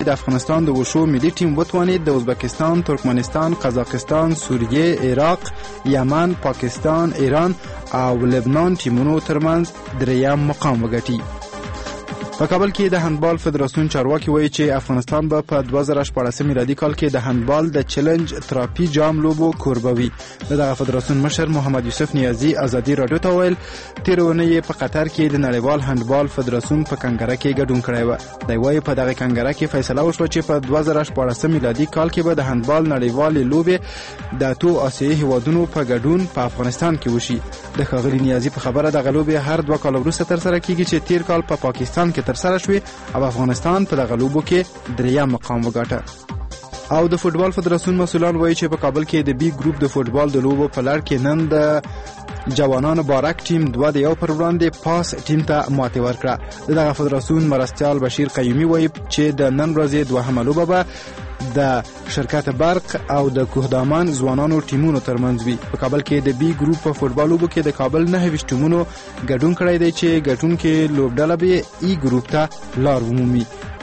د افغانستان د وشو ملي ټیم وتوانید د ازبکستان، ترکمنستان، قزاقستان، سوریه، عراق، یمن، پاکستان، ایران او لبنان ټیمونو ترمنځ دریم مقام وګټي. په کابل کې د هندبال فدراسیون چارواکي وایي چې افغانستان به په 2014 میلادي کال کې د هندبال د چیلنج تراپي جام لوبو کوربه وي. دغه فدراسیون مشر محمد یوسف نیازی ازادي رادیو ته ویل تیر اونۍ په قطر کې د نړیوال هندبال فدراسیون په کنګره کې ګډون کړی و. دی وایي په دغه کنګره کې فیصله وشوه چې په 2014 میلادي کال کې به د هندبال نړیوالې لوبې د اتو آسیایي هیوادونو په ګډون په افغانستان کې وشي. د ښاغلي نیازی په خبره دغه لوبې هر 2 کال وروسته ترسره کیږي چې تیر کال په پاکستان کې ترسره شوې او افغانستان په دغه لوبو کې دریم مقام وګاټه. او د فوټبال فدراسیون مسؤلان وایي چې په کابل کې د بی ګروپ د فوټبال د لوبو په لړ کې نن د جوانانو بارک ټیم 2 د 1 پر وړاندې پاس ټیم ته ماتې ورکړه. دغه فدراسیون مرستیال بشیر قیومي وایي چې د نن ورځې دوهمه لوبه به د شرکت برق او د کوهدامان ځوانانو ټیمونو ترمنځ وي. په کابل کې د بی ګروپ په فوټبال لوبو کې د کابل 9 ټیمونو ګډون کړی دی چې ګټونکي لوبډله به ای ګروپ ته لار ومومي.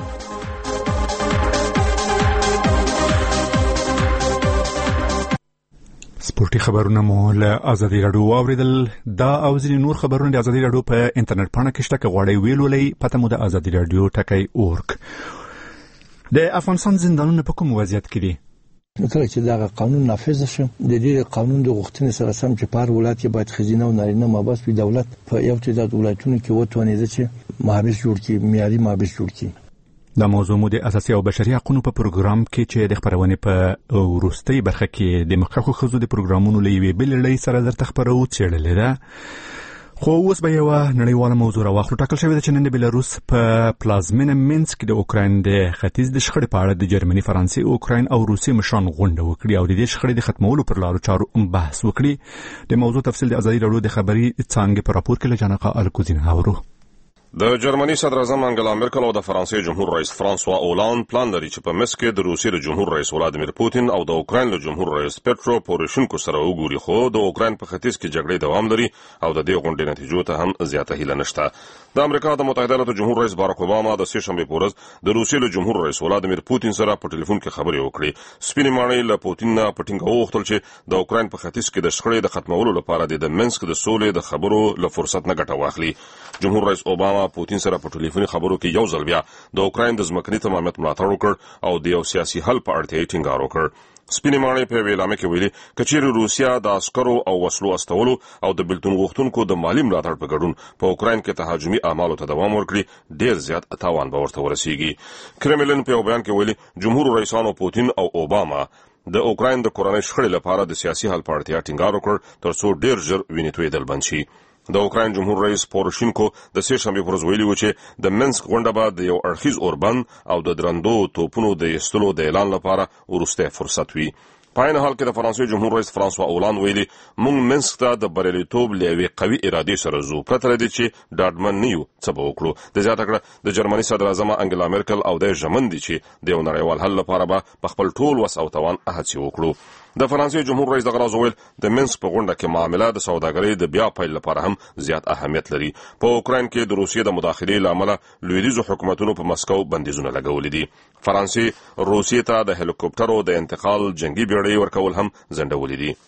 سپورتي خبرونه مو له ازادي رادیو واوریدل. دا او ځینې نور خبرونه د ازادي رادیو په انټرنیټ پاڼه کې شته. که غواړئ ویلولئ پته مو د ازادي رادیو ټکی.org. د افغانستان زندانونه په کوم وضعیت کې دي؟ کله چې دا قانون نافذ شي د دې قانون د غوښتنې سره سم چې په هر ولایت کې باید خزینه او نارینه مابس په دولت په یو تعداد ولایتونو کې وتوانیږي چې محابس جوړ کړي، معیاري محابس جوړ کړي. دا موضوع مو د اساسي او بشري حقوقو په پروګرام کې چې د خبرونې په وروستۍ برخه کې د مخکښو ښځو د پروګرامونو له یوې بلې لړۍ سره درته خبرو څېړلې ده. خو اوس به یوه نړیواله موضوع راواخلو. ټاکل شوې ده چې نن د بېلاروس په پلازمینه مینسک د اوکراین د ختیځ د شخړې په اړه د جرمني، فرانسې، اوکراین او روسیې مشران غونډه وکړي او د دې شخړې د ختمولو پر لارو چارو بحث وکړي. د موضوع تفصیل د ازادي راډیو د خبري څانګې په راپور کې له جانقه الکوزین اورو. د جرمني صدر اعظم انګلا مرکل او د فرانسې جمهور رئیس فرانسوا اولاند پلان لري چې په مسک کې د روسیې د جمهور رئیس ولادیمیر پوتین او د اوکراین د جمهور رئیس پټرو پوروشینکو سره وګوري. خو د اوکراین په ختیځ کې جګړې دوام لري او د دې غونډې نتیجو ته هم زیاته هیله نشته. د امریکا د متحده ایالاتو جمهور رئیس باراک اوباما د سه شنبه په ورځ د روسیې له جمهور رئیس ولادیمیر پوتین سره په ټلیفون کې خبرې وکړې. سپینې ماڼۍ له پوتین نه په ټینګه وغوښتل چې د اوکراین په ختیځ کې د شخړې د ختمولو لپاره د منسک د سولې د خبرو له فرصت نه ګټه واخلي. جمهور رئیس اوباما پوتین سره په ټلیفوني خبرو کې یو ځل بیا د اوکراین د ځمکني تمامیت ملاتړ وکړ او د یو سیاسي حل په اړتیا یې ټینګار وکړ. سپینې ماڼۍ په اعلامیه کې ویلي که چیرې روسیا د عسکرو او وسلو استولو او د بېلتون غوښتونکو د مالي ملاتړ په ګډون په اوکراین کې تهاجمي اعمالو ته دوام ورکړي ډېر زیات تاوان به ورته ورسیږي. کرملین په یو بیان کې ویلي جمهور رئیسانو پوتین او اوباما د اوکراین د کورنۍ شخړې لپاره د سیاسي حل په اړتیا ټینګار وکړ ترڅو ډېر ژر وینې تویېدل بند شي. د اوکراین جمهور رئیس پوروشینکو د سه شنبه پر ورځ ویلي و چې د منسک غونډه به د یو اړخیز اوربند او د درندو توپونو د ایستلو د اعلان لپاره وروستی فرصت وي. په عین حال کې د فرانسې جمهور رئیس فرانسوا اولاند ویلي موږ منسک ته د بریالیتوب له یوې قوي ارادې سره ځو پرته له دې چې ډاډمن نه یو څه به وکړو. د زیاته کړه د جرمني صدر اعظم انګلا مرکل او د ژمن دي چې د یو نړیوال حل لپاره به په خپل ټول وس او توان هڅې وکړو. د فرانسې جمهور رئیس دغه راز وویل د منسک په غونډه کې معامله د سوداګرۍ د بیا پیل لپاره هم زیات اهمیت لري. په اوکراین کې د روسیې د مداخلې له امله لویدیځو حکومتونو په مسکو بندیزونه لګولي دي. فرانسې روسیې ته د هلیکوپټرو د انتقال جنگي بیړۍ ورکول هم ځنډولي دي.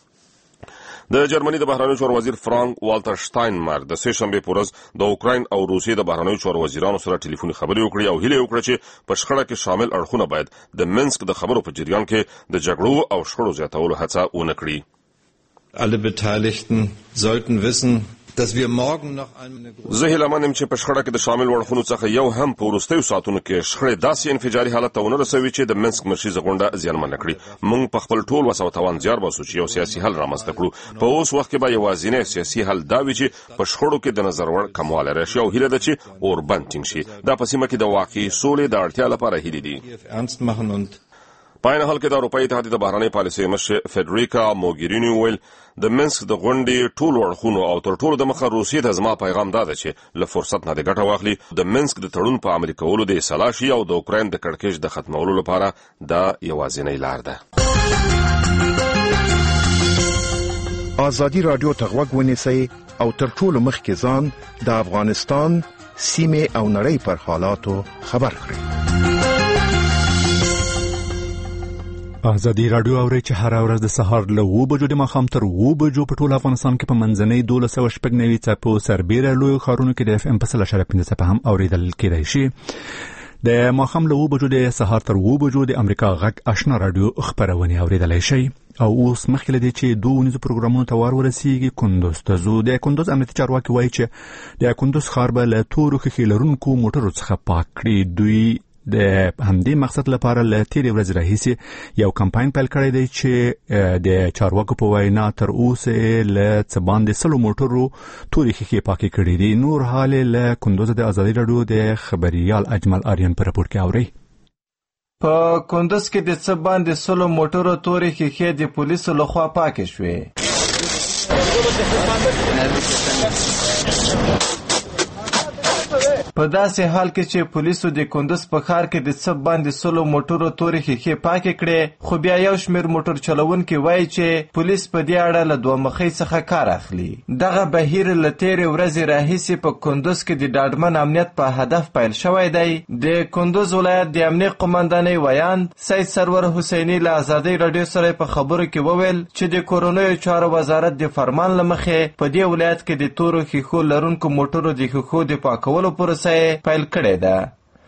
د جرمني د بهرنیو چارو وزیر فرانک والټر شتاینمایر د سه شنبه په ورځ د اوکراین او روسیې د بهرنیو چارو وزیرانو سره ټلیفوني خبرې وکړې او هیله وکړه چې په شخړه کې شامل اړخونه باید د منسک د خبرو په جریان کې د جګړو او شخړو زیاتولو هڅه ونه کړي. Alle Beteiligten sollten wissen dass wir morgen noch eine زه هیله منم چې په شخړه کې د شامل اړخونو څخه یو هم په وروستیو ساعتونو کې شخړې داسې انفجاري حالت ته ونه رسوي چې د منسک مرشیزه غونډه زیانمنه کړي. موږ په خپل ټول وس او توان زیار باسو چې یو سیاسي حل رامنځته کړو. په اوس وخت کې به یوازینی سیاسي حل دا وي چې په شخړو کې د نظر وړ کموالی راشي او هیله ده چې اوربند ټینګ شي. دا په سیمه کې د واقعي سولې د اړتیا لپاره هیلې دي. په عین حال کې د اروپایي اتحاد د بهرنۍ پالیسۍ مشر فدریکا موګیرینی ویل د منسک د غونډې ټول اړخونو او تر ټولو د مخه روسیې ته زما پیغام دا ده چې له فرصت نه د ګټه واخلي د منسک د تړون په عملي کولو د اصلاح شي او د اوکراین د کړکېچ د ختمولو لپاره دا یوازینۍ لار ده. ازادي رادیو ته غوږ ونیسئ او تر ټولو مخکې ځان د افغانستان سیمې او نړۍ پر حالاتو خبر کړئ. ازادي رادیو اوري چې هر ورځ د سهار له 9 بجو د ماښام تر 9 بجو په ټول افغانستان کې په منځنۍ 1290 څپو سربېره لوی ښارونو کې د اف ام په 1.5 څپه هم اوریدل کېدای شي. د ماښام له 9 بجو د سهار تر 9 بجو د امریکا غږ آشنا رادیو خبرونه اوریدلای شي. او اوس مخکې لدی چې دوه ونیزو پروګرامونو ته ورسیږي. کندوز ته زو د کندوز امنیتي چارواکي وایي چې د کندوز ښار به له تورو خښې لرونکو موټرو څخه پاک کړي. دوی د همدې مقصد لپاره له تیرې ورځې راهیسې یو کمپاین پیل کړی دی چې د چارواکو په وینا تر اوسه له څه باندې 100 موټرو تورې خښې پاکې کړي دي. نور حال له کندوز د ازادي رادیو د خبريال اجمل آریان په راپور کې اوري. په کندوز کې د څه باندې 100 موټرو تورې خښې د پولیسو لخوا پاکې شوې. په داسې حال کې چې پولیسو د کندوز په ښار کې د څه باندې 100 موټرو تورې خښې پاکې کړې، خو بیا یو شمېر موټر چلوونکي وایي چې پولیس په دې اړه له دوه مخۍ څخه کار اخلي. دغه بهیر له تیرې ورځې راهیسې په کندوز کې د ډاډمن امنیت په هدف پیل شوی دی. د کندوز ولایت د امنیت قمندانۍ ویاند سید سرور حسیني له ازادۍ رادیو سره په خبرو کې وویل چې د کورنیو چارو وزارت د فرمان له مخې په دې ولایت کې د تورو خښو لرونکو موټرو د خښو د پاکولو پروسه پیل کړې ده.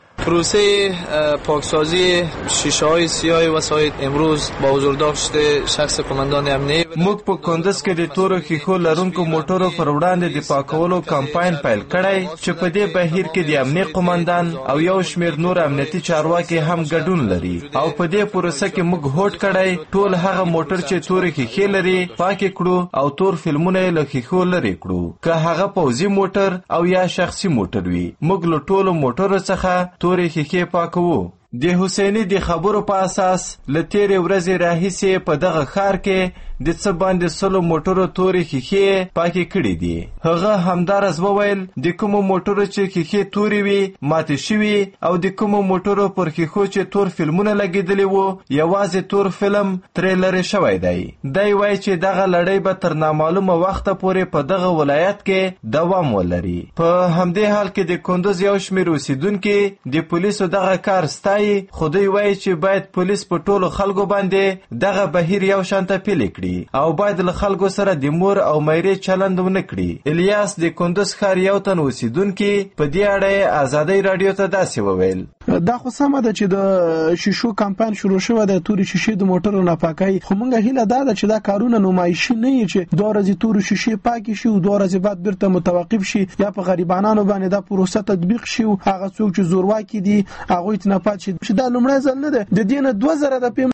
پروسه پاکسازی شیشه های سیاه وسایط امروز با حضورداشت شخص قماندان امنیه موږ په کندوز کې د تورو خښو لرونکو موټرو پر وړاندې د پاکولو کمپاین پیل کړی چې په دې بهیر کې د امنیت قماندان او یو شمېر نور امنیتي چارواکي هم ګډون لري. او په دې پروسه کې موږ هوډ کړی ټول هغه موټر چې تورې خښې لري پاکې کړو او تور فلمونه یې له خښو لرې کړو، که هغه پوځي موټر او یا شخصي موټر وي. موږ له ټولو موټرو څخه تورې خښې پاکوو. د حسیني د خبرو په اساس له تیرې ورځې راهیسې په دغه ښار کې د څه باندې 100 موټرو تورې خښې پاکې کړي دي. هغه همدارس وویل د کومو موټرو چې خښې تورې وي ماتې شوي او د کومو موټرو پر خښو چې تور فلمونه لګېدلي وو یوازې تور فلم ترې لرې شوی دی. دی وایي چې دغه لړۍ به تر نامعلومه وخته پورې په دغه ولایت کې دوام ولري. په همدې حال کې د کندوز یو شمېر اوسیدونکي د پولیسو دغه کار ستایي، خو دوی وایي چې باید پولیس په ټولو خلکو باندې دغه بهیر یو شانته پیل کړي او باید له خلکو سره د مور او میرې چلند ونه کړي. الیاس د کندوز ښار یو تن اوسیدونکي په دې اړه ازادۍ رادیو ته داسې وویل: دا خو سمه ده چې د شیشو کمپاین شروع شوی د تورې شیشې د موټرو نه پاکي، خو موږ هیله ده چې دا کارونه نمایشي نه وي چې دوه ورځې تورې شیشې پاکې شي او دوه ورځې بعد بیرته متوقف شي یا په غریبانو باندې دا پروسه تطبیق شي او هغه څوک چې زورواکي دي هغوی ته نه پات شي. دا لومړی ځل نه ده، د دې نه 2000 د